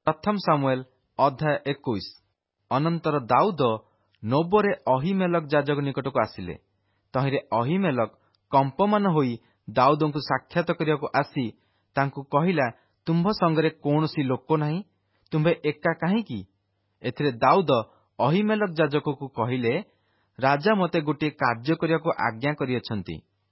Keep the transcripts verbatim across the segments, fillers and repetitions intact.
ପ୍ରଥମ ସାମୁଏଲ ଅଧ୍ୟାୟ ଏକୋଇଶ। ଅନନ୍ତର ଦାଉଦ ନୋବରେ ଅହିମେଲକ ଯାଜକ ନିକଟକୁ ଆସିଲେ। ତହିଁରେ ଅହିମେଲକ କମ୍ପମାନ ହୋଇ ଦାଉଦଙ୍କୁ ସାକ୍ଷାତ କରିବାକୁ ଆସି ତାଙ୍କୁ କହିଲା, ତୁମ୍ଭ ସଙ୍ଗରେ କୌଣସି ଲୋକ ନାହିଁ, ତୁମ୍ଭେ ଏକା କାହିଁକି? ଏଥିରେ ଦାଉଦ ଅହିମେଲକ ଯାଜକକୁ କହିଲେ, ରାଜା ମୋତେ ଗୋଟିଏ କାର୍ଯ୍ୟ କରିବାକୁ ଆଜ୍ଞା କରିଅଛନ୍ତି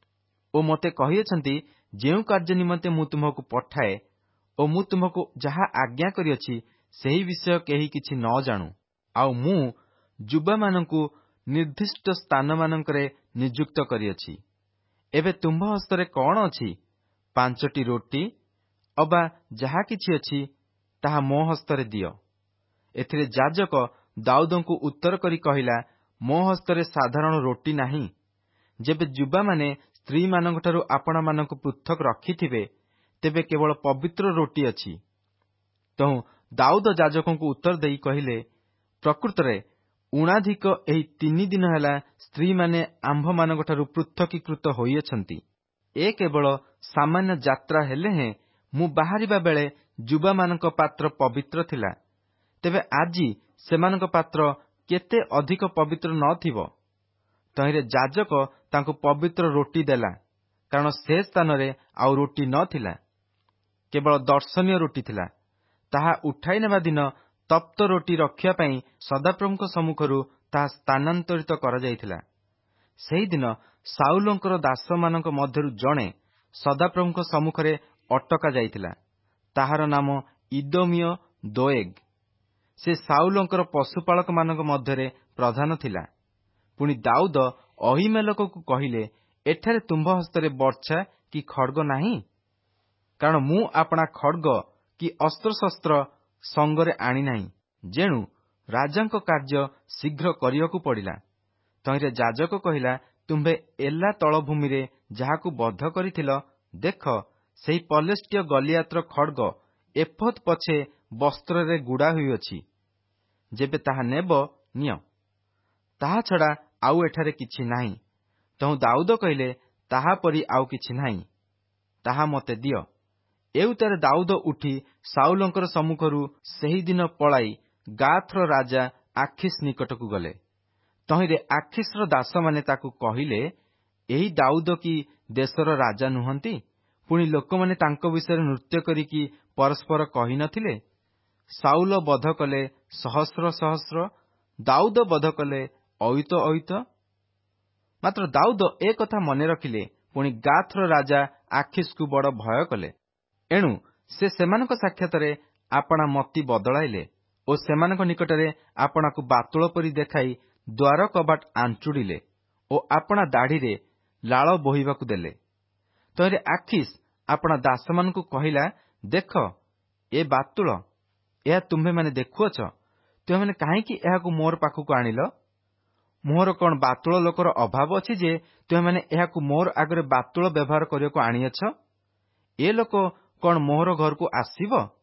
ଓ ମୋତେ କହିଅଛନ୍ତି, ଯେଉଁ କାର୍ଯ୍ୟ ନିମନ୍ତେ ମୁଁ ତୁମକୁ ପଠାଏ ଓ ମୁଁ ତୁମକୁ ଯାହା ଆଜ୍ଞା କରିଅଛି ସେହି ବିଷୟ କେହି କିଛି ନ ଜାଣୁ। ଆଉ ମୁଁ ଯୁବାମାନଙ୍କୁ ନିର୍ଦ୍ଦିଷ୍ଟ ସ୍ଥାନମାନଙ୍କରେ ନିଯୁକ୍ତ କରିଅଛି। ଏବେ ତୁମ୍ଭ ହସ୍ତରେ କଣ ଅଛି? ପାଞ୍ଚଟି ରୋଟି ଅବା ଯାହା କିଛି ଅଛି ତାହା ମୋ ହସ୍ତରେ ଦିଅ। ଏଥିରେ ଯାଜକ ଦାଉଦଙ୍କୁ ଉତ୍ତର କରି କହିଲା, ମୋ ହସ୍ତରେ ସାଧାରଣ ରୋଟି ନାହିଁ। ଯେବେ ଯୁବାମାନେ ସ୍ତ୍ରୀମାନଙ୍କଠାରୁ ଆପଣମାନଙ୍କୁ ପୃଥକ ରଖିଥିବେ, ତେବେ କେବଳ ପବିତ୍ର ରୋଟି ଅଛି। ତେଣୁ ଦାଉଦ ଯାଜକଙ୍କୁ ଉତ୍ତର ଦେଇ କହିଲେ, ପ୍ରକୃତରେ ଉଣାଧିକ ଏହି ତିନି ଦିନ ହେଲା ସ୍ତ୍ରୀମାନେ ଆମ୍ଭମାନଙ୍କଠାରୁ ପୃଥକୀକୃତ ହୋଇଅଛନ୍ତି। ଏ କେବଳ ସାମାନ୍ୟ ଯାତ୍ରା ହେଲେ ହେଁ ମୁଁ ବାହାରିବା ବେଳେ ଯୁବାମାନଙ୍କ ପାତ୍ର ପବିତ୍ର ଥିଲା। ତେବେ ଆଜି ସେମାନଙ୍କ ପାତ୍ର କେତେ ଅଧିକ ପବିତ୍ର ନ ଥିବ? ତହିଁରେ ଯାଜକ ତାଙ୍କୁ ପବିତ୍ର ରୋଟି ଦେଲା, କାରଣ ସେ ସ୍ଥାନରେ ଆଉ ରୋଟି ନ ଥିଲା, କେବଳ ଦର୍ଶନୀୟ ରୋଟି ଥିଲା। ତାହା ଉଠାଇ ନେବା ଦିନ ତପ୍ତ ରୋଟି ରଖିବା ପାଇଁ ସଦାପ୍ରଭୁଙ୍କ ସମ୍ମୁଖରୁ ତାହା ସ୍ଥାନାନ୍ତରିତ କରାଯାଇଥିଲା। ସେହିଦିନ ସାଉଲଙ୍କର ଦାସମାନଙ୍କ ମଧ୍ୟରୁ ଜଣେ ସଦାପ୍ରଭୁଙ୍କ ସମ୍ମୁଖରେ ଅଟକା ଯାଇଥିଲା। ତାହାର ନାମ ଇଦୋମୀୟ ଦୋଏଗ। ସେ ସାଉଲଙ୍କର ପଶୁପାଳକମାନଙ୍କ ମଧ୍ୟରେ ପ୍ରଧାନ ଥିଲା। ପୁଣି ଦାଉଦ ଅହିମେଲକକୁ କହିଲେ, ଏଠାରେ ତୁମ୍ଭ ହସ୍ତରେ ବର୍ଚ୍ଛା କି ଖଡ୍ଗ ନାହିଁ? କାରଣ ମୁଁ ଆପଣା ଖଡ୍ଗ କି ଅସ୍ତ୍ରଶସ୍ତ୍ର ସଙ୍ଗରେ ଆଣିନାହିଁ। ଯେଣୁ ରାଜାଙ୍କ କାର୍ଯ୍ୟ ଶୀଘ୍ର କରିବାକୁ ପଡ଼ିଲା। ତହିଁରେ ଯାଜକ କହିଲା, ତୁମ୍ଭେ ଏଲା ତଳଭୂମିରେ ଯାହାକୁ ବଧ କରିଥିଲ, ଦେଖ, ସେହି ପଲେଷ୍ଟିୟ ଗଲିଆତର ଖଡ୍ଗ ଏଫୋଦ ପଛେ ବସ୍ତ୍ରରେ ଗୁଡା ହୋଇଅଛି। ଯେବେ ତାହା ନେବ, ନିଅ। ତାହା ଛଡା ଆଉ ଏଠାରେ କିଛି ନାହିଁ। ତେଣୁ ଦାଉଦ କହିଲେ, ତାହା ପରି ଆଉ କିଛି ନାହିଁ, ତାହା ମୋତେ ଦିଅ। ଏଉତାରେ ଦାଉଦ ଉଠି ସାଉଲଙ୍କର ସମ୍ମୁଖରୁ ସେହିଦିନ ପଳାଇ ଗାଥର ରାଜା ଆଖିସ୍ ନିକଟକୁ ଗଲେ। ତହିଁରେ ଆଖିସ୍ର ଦାସମାନେ ତାକୁ କହିଲେ, ଏହି ଦାଉଦ କି ଦେଶର ରାଜା ନୁହନ୍ତି? ପୁଣି ଲୋକମାନେ ତାଙ୍କ ବିଷୟରେ ନୃତ୍ୟ କରିକି ପରସ୍ପର କହିନଥିଲେ, ସାଉଲ ବଧ କଲେ ସହସ୍ର ସହସ୍ର, ଦାଉଦ ବଧ କଲେ ଅୟୁତ ଅୟୁତ। ମାତ୍ର ଦାଉଦ ଏ କଥା ମନେ ରଖିଲେ। ପୁଣି ଗାଥର ରାଜା ଆଖିସ୍କୁ ବଡ଼ ଭୟ କଲେ। ଏଣୁ ସେ ସେମାନଙ୍କ ସାକ୍ଷାତରେ ଆପଣା ମତି ବଦଳାଇଲେ ଓ ସେମାନଙ୍କ ନିକଟରେ ଆପଣାକୁ ବାତୁଳ ପରି ଦେଖାଇ ଦ୍ୱାର କବାଟ ଆଞ୍ଚୁଡ଼ିଲେ ଓ ଆପଣା ଦାଢ଼ିରେ ଲାଳ ବୋହିବାକୁ ଦେଲେ। ତହିଁରେ ଆଖିସ୍ ଆପଣା ଦାସମାନଙ୍କୁ କହିଲା, ଦେଖ, ଏ ବାତୁଳ, ଏହା ତୁମ୍ଭେମାନେ ଦେଖୁଅଛ। ତୁମେମାନେ କାହିଁକି ଏହାକୁ ମୋର ପାଖକୁ ଆଣିଲ? ମୋର କଣ ବାତୁଳ ଲୋକର ଅଭାବ ଅଛି ଯେ ତୁମେମାନେ ଏହାକୁ ମୋର ଆଗରେ ବାତୁଳ ବ୍ୟବହାର କରିବାକୁ ଆଣିଅଛ? ଏ ଲୋକ କଣ ମୋହର ଘରକୁ ଆସିବ